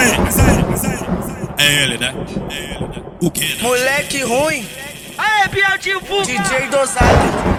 É ele, né? O que, né? Moleque ruim. Aê, Bialdinho Vulgo. DJ dosado.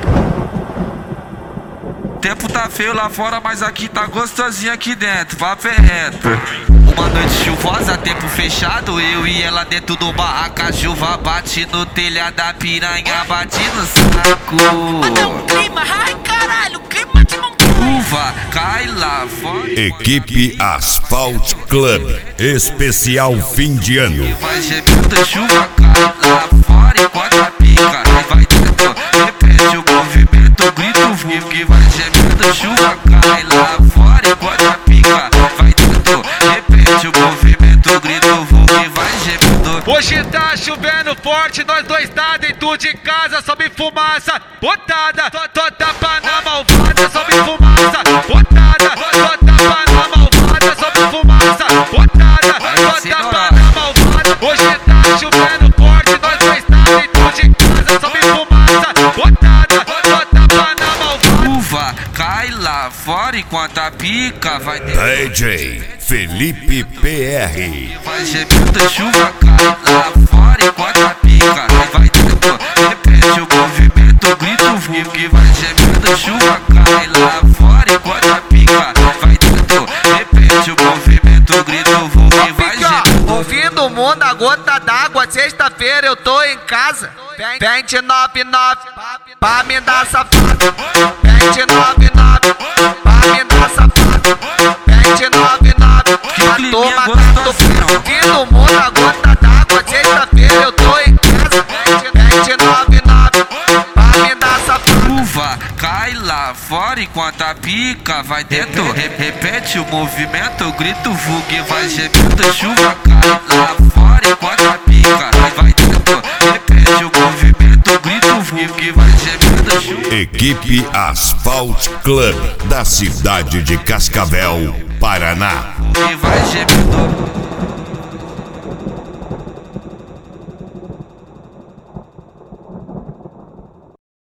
Tempo tá feio lá fora, mas aqui tá gostosinho aqui dentro, papo é reto. Uma noite chuvosa, tempo fechado, eu e ela dentro do barraco. A chuva bate no telhado, da piranha bate no saco. Manda um clima, ai caralho, clima de montanha. Uva, cai lá fora. Equipe Asphalt Club, especial fim de ano. Vai gemendo, chuva cai lá fora enquanto a pica vai dentro. Repete o movimento, grito vivo que vai gemendo, chuva cai lá fora enquanto a pica vai dentro. Repete o movimento, grito vivo que vai gemendo. Hoje tá chovendo forte, nós dois tá dentro de casa, sobe fumaça, botada, toda pana malvada, sobe fumaça, botada, toda pana malvada, sobe fumaça, botada, toda pana malvada. Hoje tá chovendo forte, nós dois tá dentro de casa, sobe fumaça, botada, toda pana malvada. Uva, cai lá fora enquanto a pica vai dentro. DJ Felipe PR. Vai gemendo, chuva cai lá fora enquanto a pica vai dentro. Repete o movimento, grito vivo que vai gemendo, chuva cai lá fora enquanto a pica vai dentro. Repete o movimento, grito vivo que vai gemendo. Ouvindo o mundo, a gota d'água. Sexta-feira eu tô em casa. 299 pra me dar safado. 299 pra me dar safado. 299 pra tomar tanto. Ouvindo o mundo, a gota d'água. Sexta-feira eu tô em casa. 299 pra me dar safado. Uva, cai lá fora enquanto a pica vai dentro. Repete o movimento, grito vulgue, vai gemendo, chuva cai lá fora enquanto a pica vai dentro. Repete o movimento, grito vulgue, vai gemendo, chuva. Equipe Asphalt Club, da cidade de Cascavel, Paraná. E vai gemendo.